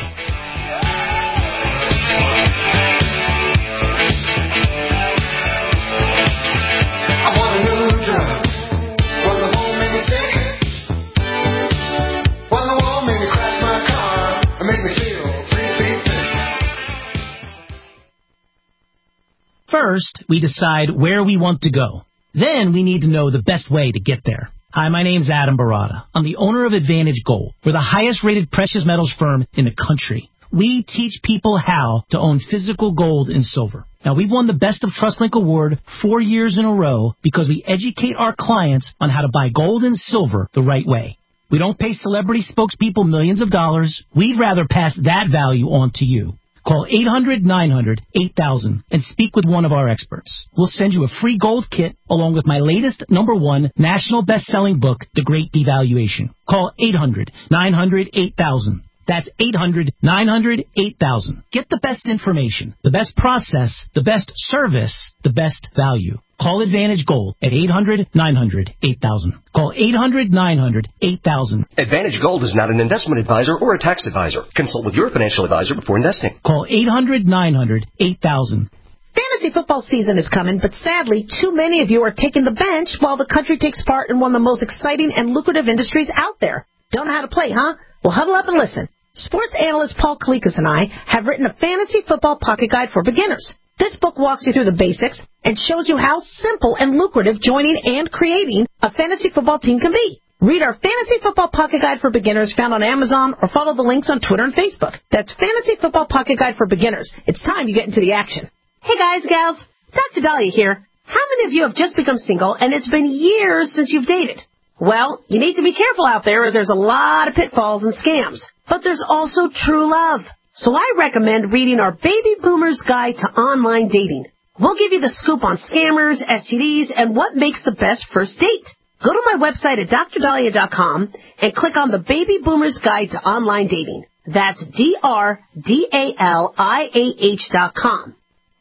[SPEAKER 3] I want a new drug. One that won't make me sick. One that won't make me crash my car and make me feel three feet thick.
[SPEAKER 18] First, we decide where we want to go. Then we need to know the best way to get there. Hi, my name's Adam Barada. I'm the owner of Advantage Gold. We're the highest-rated precious metals firm in the country. We teach people how to own physical gold and silver. Now, we've won the Best of TrustLink Award four years in a row because we educate our clients on how to buy gold and silver the right way. We don't pay celebrity spokespeople millions of dollars. We'd rather pass that value on to you. Call eight hundred nine hundred eight thousand and speak with one of our experts. We'll send you a free gold kit along with my latest number one national best-selling book, The Great Devaluation. Call eight hundred nine hundred eight thousand. That's eight hundred nine hundred eight thousand. Get the best information, the best process, the best service, the best value. Call Advantage Gold at eight hundred, nine hundred, eight thousand. Call eight hundred, nine hundred, eight thousand.
[SPEAKER 9] Advantage Gold is not an investment advisor or a tax advisor. Consult with your financial advisor before investing.
[SPEAKER 18] Call eight hundred, nine hundred, eight thousand.
[SPEAKER 4] Fantasy football season is coming, but sadly, too many of you are taking the bench while the country takes part in one of the most exciting and lucrative industries out there. Don't know how to play, huh? Well, huddle up and listen. Sports analyst Paul Kalikas and I have written a fantasy football pocket guide for beginners. This book walks you through the basics and shows you how simple and lucrative joining and creating a fantasy football team can be. Read our Fantasy Football Pocket Guide for Beginners found on Amazon or follow the links on Twitter and Facebook. That's Fantasy Football Pocket Guide for Beginners. It's time you get into the action.
[SPEAKER 19] Hey guys, gals, Doctor Dahlia here. How many of you have just become single and it's been years since you've dated? Well, you need to be careful out there as there's a lot of pitfalls and scams. But there's also true love. So I recommend reading our Baby Boomer's Guide to Online Dating. We'll give you the scoop on scammers, S T Ds, and what makes the best first date. Go to my website at dr dahlia dot com and click on the Baby Boomer's Guide to Online Dating. That's D R D A L I A H dot com.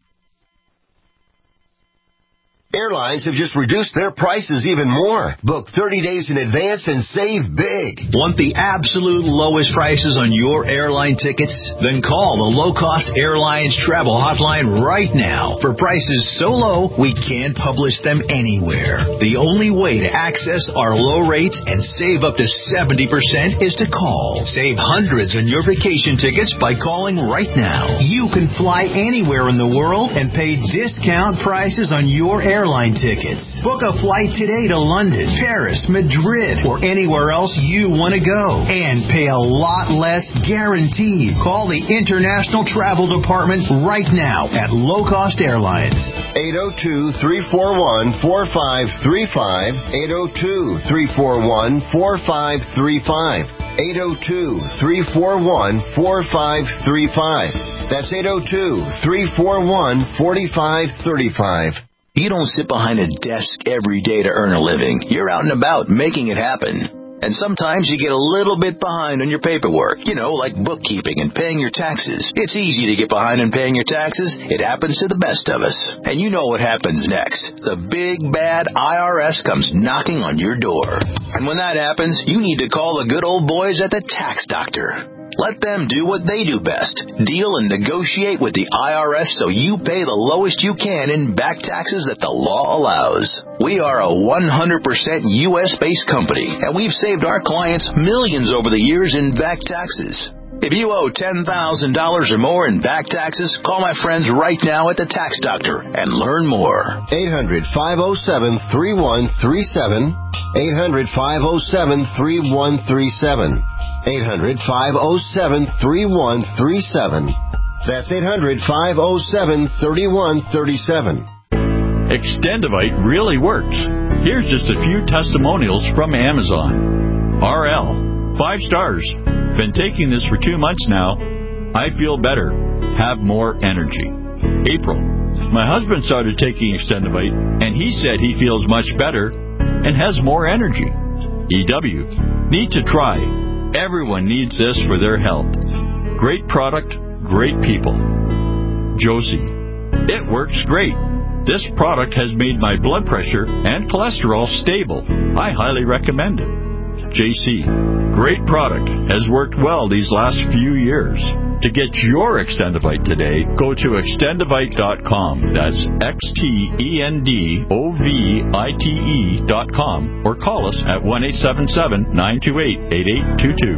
[SPEAKER 20] Airlines have just reduced their prices even more. Book thirty days in advance and save big.
[SPEAKER 21] Want the absolute lowest prices on your airline tickets? Then call the Low Cost Airlines Travel Hotline right now for prices so low we can't publish them anywhere. The only way to access our low rates and save up to seventy percent is to call. Save hundreds on your vacation tickets by calling right now. You can fly anywhere in the world and pay discount prices on your airline Airline tickets. Book a flight today to London, Paris, Madrid, or anywhere else you want to go. And pay a lot less guaranteed. Call the International Travel Department right now at Low Cost Airlines.
[SPEAKER 20] eight oh two, three four one, four five three five. eight oh two, three four one, four five three five. eight oh two, three four one, four five three five. That's eight oh two, three four one, four five three five.
[SPEAKER 21] You don't sit behind a desk every day to earn a living. You're out and about making it happen. And sometimes you get a little bit behind on your paperwork, you know, like bookkeeping and paying your taxes. It's easy to get behind in paying your taxes. It happens to the best of us. And you know what happens next. The big, bad I R S comes knocking on your door. And when that happens, you need to call the good old boys at the Tax Doctor. Let them do what they do best. Deal and negotiate with the I R S so you pay the lowest you can in back taxes that the law allows. We are a one hundred percent U S-based company, and we've saved our clients millions over the years in back taxes. If you owe ten thousand dollars or more in back taxes, call my friends right now at the Tax Doctor and learn more.
[SPEAKER 20] eight hundred, five oh seven, three one three seven. eight hundred, five oh seven, three one three seven. eight hundred, five oh seven, three one three seven. That's eight hundred, five oh seven, three one three seven.
[SPEAKER 22] Extendivite really works. Here's just a few testimonials from Amazon. R L, five stars. Been taking this for two months now. I feel better. Have more energy. April, my husband started taking Extendivite, and he said he feels much better and has more energy. E W, need to try. Everyone needs this for their health. Great product, great people. Josie, it works great. This product has made my blood pressure and cholesterol stable. I highly recommend it. J C, great product. Has worked well these last few years. To get your Extendivite today, go to extendivite dot com. That's X T E N D O V I T E dot com. Or call us at one eight seven seven, nine two eight, eight eight two two.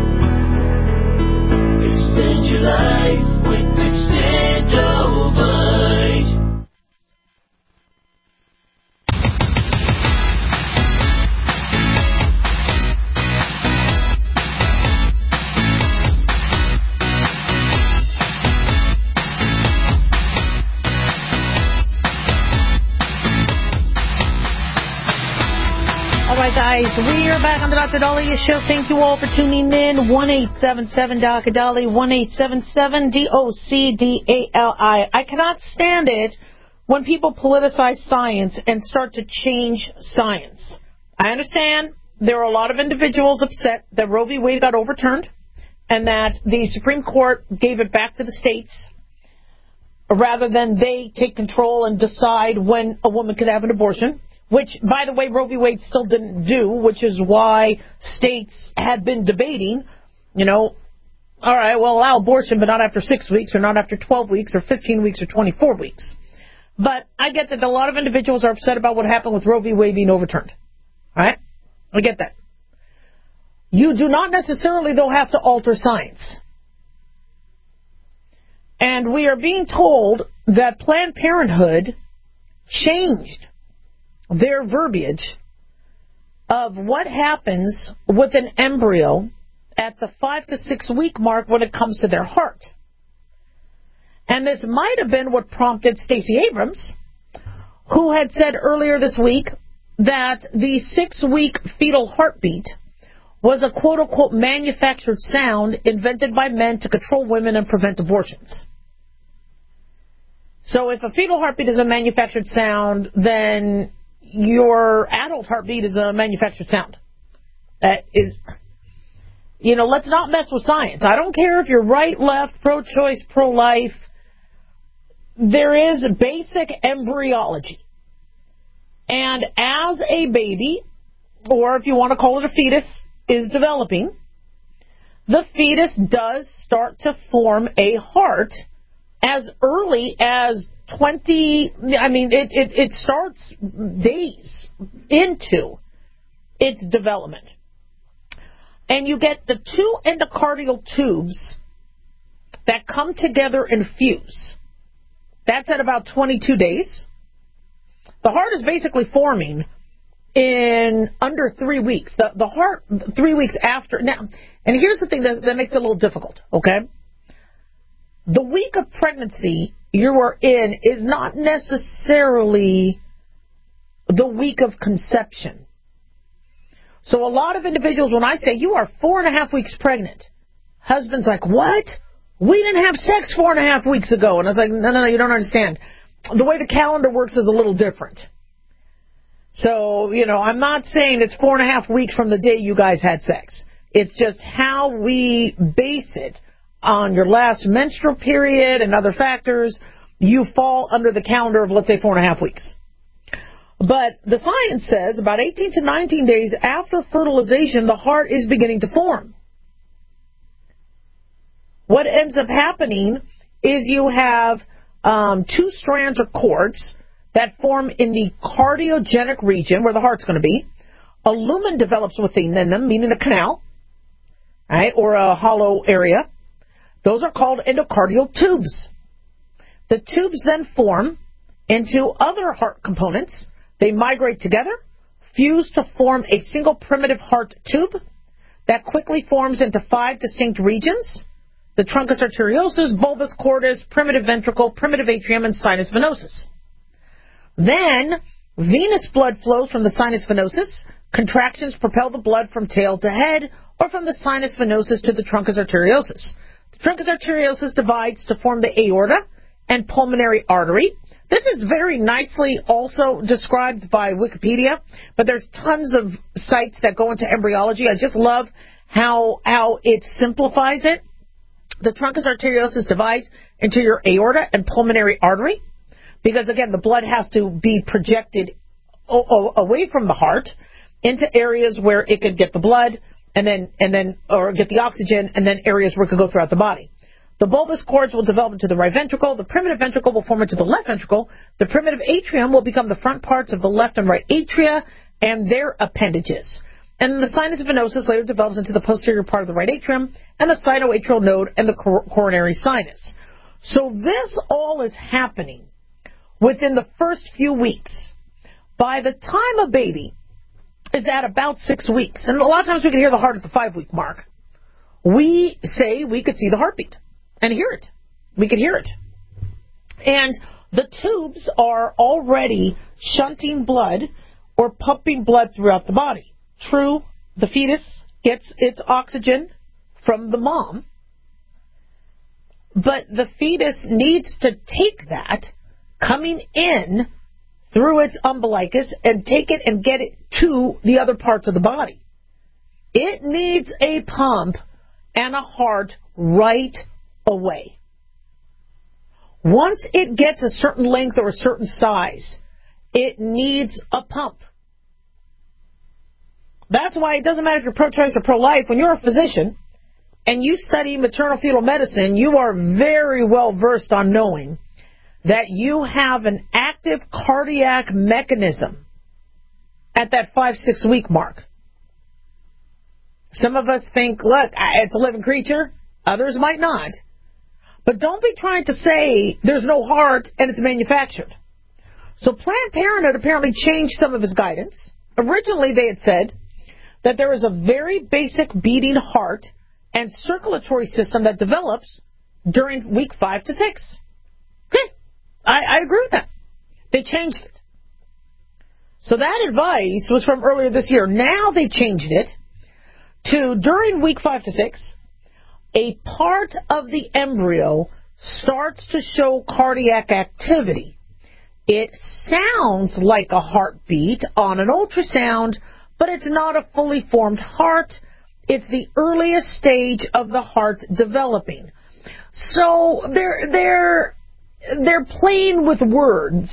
[SPEAKER 3] Extend your life with Extendivite.
[SPEAKER 4] All right, guys, we are back on the Doctor Dahlia Show. Thank you all for tuning in. one eight seven seven Doctor Dahlia, one eight seven seven D O C D A L I. I cannot stand it when people politicize science and start to change science. I understand there are a lot of individuals upset that Roe v. Wade got overturned and that the Supreme Court gave it back to the states. rather than they take control and decide when a woman could have an abortion, which, by the way, Roe v. Wade still didn't do, which is why states had been debating, you know, all right, well, allow abortion, but not after six weeks or not after twelve weeks or fifteen weeks or twenty-four weeks. But I get that a lot of individuals are upset about what happened with Roe v. Wade being overturned. All right? I get that. You do not necessarily, though, have to alter science. And we are being told that Planned Parenthood changed their verbiage of what happens with an embryo at the five to six week mark when it comes to their heart. And this might have been what prompted Stacey Abrams, who had said earlier this week that the six-week fetal heartbeat was a quote-unquote manufactured sound invented by men to control women and prevent abortions. So if a fetal heartbeat is a manufactured sound, then your adult heartbeat is a manufactured sound. That is, you know, let's not mess with science. I don't care if you're right, left, pro-choice, pro-life. There is basic embryology. And as a baby, or if you want to call it a fetus, is developing, the fetus does start to form a heart as early as twenty, I mean, it, it, it starts days into its development. And you get the two endocardial tubes that come together and fuse. That's at about twenty-two days. The heart is basically forming in under three weeks. The, the heart, three weeks after. Now, and here's the thing that, that makes it a little difficult, okay? The week of pregnancy you are in is not necessarily the week of conception. So a lot of individuals, when I say you are four and a half weeks pregnant, husband's like, what? We didn't have sex four and a half weeks ago. And I was like, no, no, no, you don't understand. The way the calendar works is a little different. So, you know, I'm not saying it's four and a half weeks from the day you guys had sex. It's just how we base it on your last menstrual period and other factors. You fall under the calendar of, let's say, four and a half weeks. But the science says about eighteen to nineteen days after fertilization, the heart is beginning to form. What ends up happening is you have um, two strands or cords that form in the cardiogenic region where the heart's going to be. A lumen develops within them, meaning a canal, right, or a hollow area. Those are called endocardial tubes. The tubes then form into other heart components. They migrate together, fuse to form a single primitive heart tube that quickly forms into five distinct regions: the truncus arteriosus, bulbus cordis, primitive ventricle, primitive atrium, and sinus venosus. Then, venous blood flows from the sinus venosus. Contractions propel the blood from tail to head, or from the sinus venosus to the truncus arteriosus. The truncus arteriosus divides to form the aorta and pulmonary artery. This is very nicely also described by Wikipedia, but there's tons of sites that go into embryology. I just love how how it simplifies it. The truncus arteriosus divides into your aorta and pulmonary artery, because, again, the blood has to be projected o- o- away from the heart into areas where it could get the blood and then, and then, or get the oxygen, and then areas where it could go throughout the body. The bulbous cords will develop into the right ventricle. The primitive ventricle will form into the left ventricle. The primitive atrium will become the front parts of the left and right atria and their appendages. And the sinus venosus later develops into the posterior part of the right atrium and the sinoatrial node and the cor- coronary sinus. So this all is happening within the first few weeks. By the time a baby is at about six weeks, and a lot of times we can hear the heart at the five-week mark, we say we could see the heartbeat and hear it. We could hear it. And the tubes are already shunting blood or pumping blood throughout the body. True, the fetus gets its oxygen from the mom, but the fetus needs to take that coming in through its umbilicus and take it and get it to the other parts of the body. It needs a pump and a heart right away. Once it gets a certain length or a certain size, it needs a pump. That's why it doesn't matter if you're pro-choice or pro-life. When you're a physician and you study maternal-fetal medicine, you are very well versed on knowing that you have an active cardiac mechanism at that five, six week mark. Some of us think, look, it's a living creature. Others might not. But don't be trying to say there's no heart and it's manufactured. So Planned Parenthood apparently changed some of its guidance. Originally, they had said that there is a very basic beating heart and circulatory system that develops during week five to six. Okay, I, I agree with that. They changed it. So that advice was from earlier this year. Now they changed it to during week five to six, a part of the embryo starts to show cardiac activity. It sounds like a heartbeat on an ultrasound, but it's not a fully formed heart. It's the earliest stage of the heart developing. So they're they're they're playing with words,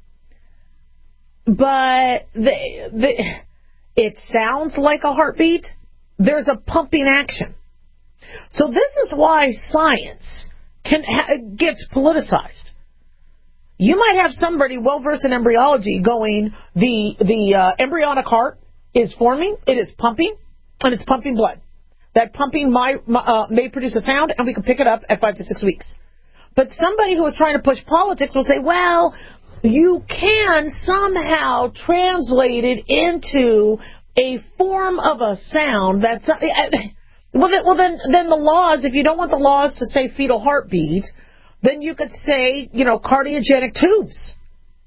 [SPEAKER 4] but they, they, it sounds like a heartbeat. There's a pumping action. So this is why science can ha- gets politicized. You might have somebody well versed in embryology going, the the uh, embryonic heart is forming, it is pumping, and it's pumping blood. That pumping might, uh, may produce a sound, and we can pick it up at five to six weeks. But somebody who is trying to push politics will say, well, you can somehow translate it into a form of a sound that's... Uh, well, then, well then, then the laws, if you don't want the laws to say fetal heartbeat, then you could say, you know, cardiogenic tubes.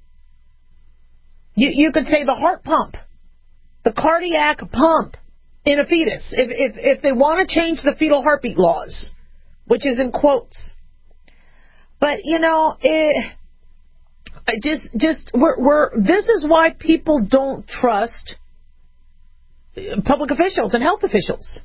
[SPEAKER 4] You, you could say the heart pump. The cardiac pump in a fetus, if if, if they want to change the fetal heartbeat laws, which is in quotes. But, you know, it, I just, just we're, we're, this is why people don't trust public officials and health officials.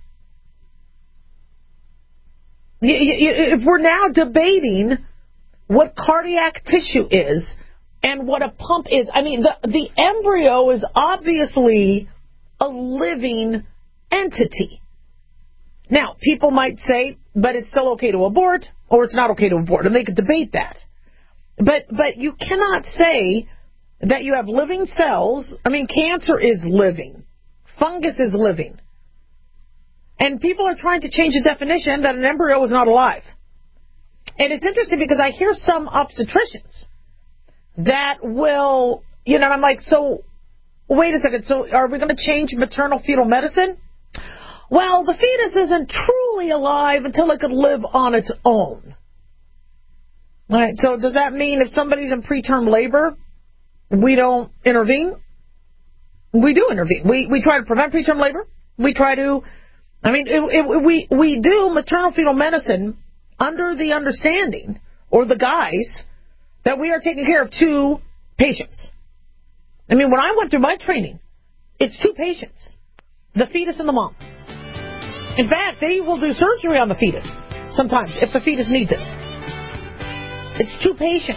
[SPEAKER 4] You, you, if we're now debating what cardiac tissue is and what a pump is, I mean, the, the embryo is obviously a living entity. Now, people might say, but it's still okay to abort, or it's not okay to abort, and they could debate that. But but you cannot say that you have living cells. I mean, cancer is living. Fungus is living. And people are trying to change the definition that an embryo is not alive. And it's interesting because I hear some obstetricians that will, you know, I'm like, so, wait a second, so are we going to change maternal-fetal medicine? Well, the fetus isn't truly alive until it could live on its own. All right, so does that mean if somebody's in preterm labor, we don't intervene? We do intervene. We we try to prevent preterm labor. We try to, I mean, it, it, we, we do maternal-fetal medicine under the understanding or the guise that we are taking care of two patients. I mean, when I went through my training, it's two patients, the fetus and the mom. In fact, they will do surgery on the fetus sometimes if the fetus needs it. It's two patients.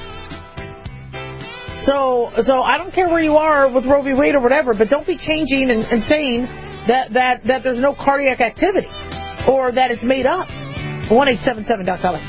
[SPEAKER 4] So so I don't care where you are with Roe v. Wade or whatever, but don't be changing and, and saying that, that, that there's no cardiac activity or that it's made up. one eight seven seven Doc Dolly.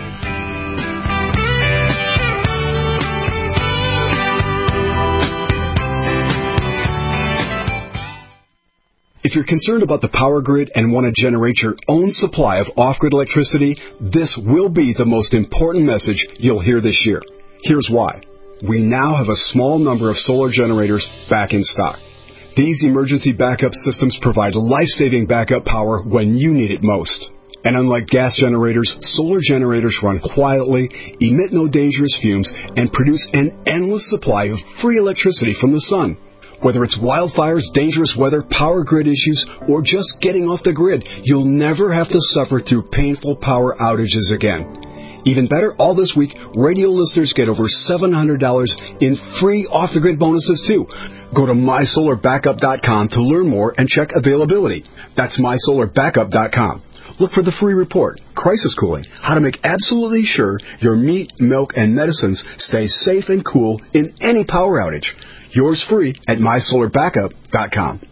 [SPEAKER 1] If you're concerned about the power grid and want to generate your own supply of off-grid electricity, this will be the most important message you'll hear this year. Here's why. We now have a small number of solar generators back in stock. These emergency backup systems provide life-saving backup power when you need it most. And unlike gas generators, solar generators run quietly, emit no dangerous fumes, and produce an endless supply of free electricity from the sun. Whether it's wildfires, dangerous weather, power grid issues, or just getting off the grid, you'll never have to suffer through painful power outages again. Even better, all this week, radio listeners get over seven hundred dollars in free off-the-grid bonuses, too. Go to my solar backup dot com to learn more and check availability. That's my solar backup dot com. Look for the free report, Crisis Cooling, how to make absolutely sure your meat, milk, and medicines stay safe and cool in any power outage. Yours free at my solar backup dot com.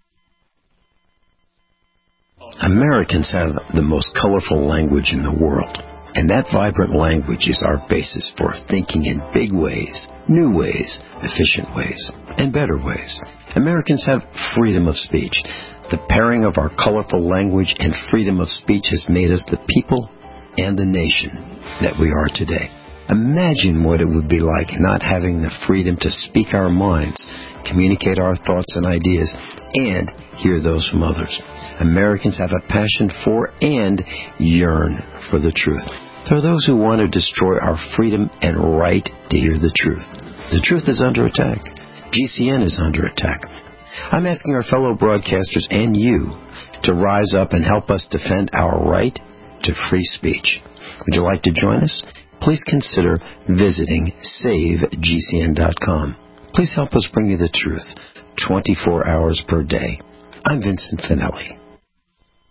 [SPEAKER 5] Americans have the most colorful language in the world, and that vibrant language is our basis for thinking in big ways, new ways, efficient ways, and better ways. Americans have freedom of speech. The pairing of our colorful language and freedom of speech has made us the people and the nation that we are today. Imagine what it would be like not having the freedom to speak our minds, communicate our thoughts and ideas, and hear those from others. Americans have a passion for and yearn for the truth. There are those who want to destroy our freedom and right to hear the truth. The truth is under attack. G C N is under attack. I'm asking our fellow broadcasters and you to rise up and help us defend our right to free speech. Would you like to join us? Please consider visiting save G C N dot com. Please help us bring you the truth twenty-four hours per day. I'm Vincent Finelli.